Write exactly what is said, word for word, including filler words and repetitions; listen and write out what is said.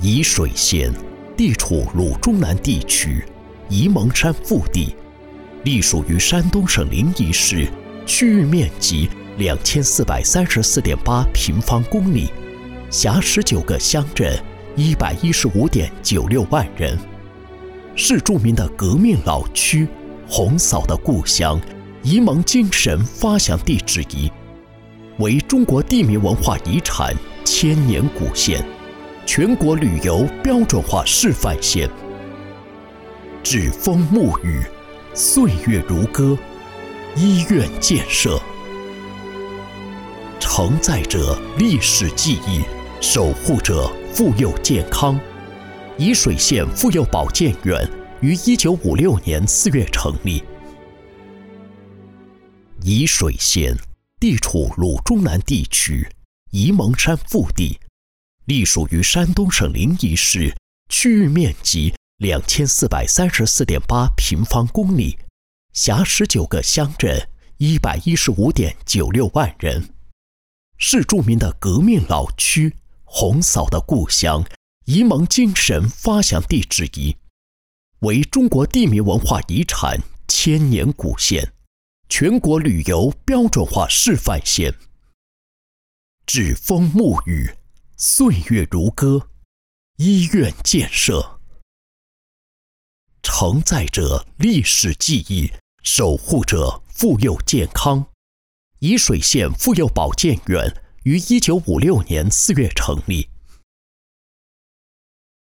沂水县地处鲁中南地区沂蒙山腹地，隶属于山东省临沂市，区域面积两千四百三十四点八平方公里，辖十九个乡镇，一百一十五点九六万人，是著名的革命老区、红嫂的故乡、沂蒙精神发祥地之一，为中国地名文化遗产千年古县，全国旅游标准化示范县。栉风沐雨，岁月如歌，医院建设承载着历史记忆，守护着妇幼健康。沂水县妇幼保健院于一九五六年四月成立。沂水县地处鲁中南地区沂蒙山腹地，隶属于山东省临沂市，区域面积两千四百三十四点八平方公里，辖十九个乡镇，一百一十五点九六万人，是著名的革命老区、红嫂的故乡、沂蒙精神发祥地之一，为中国地名文化遗产千年古县，全国旅游标准化示范县。栉风沐雨，岁月如歌，医院建设承载着历史记忆，守护着妇幼健康。沂水县妇幼保健院于一九五六年四月成立。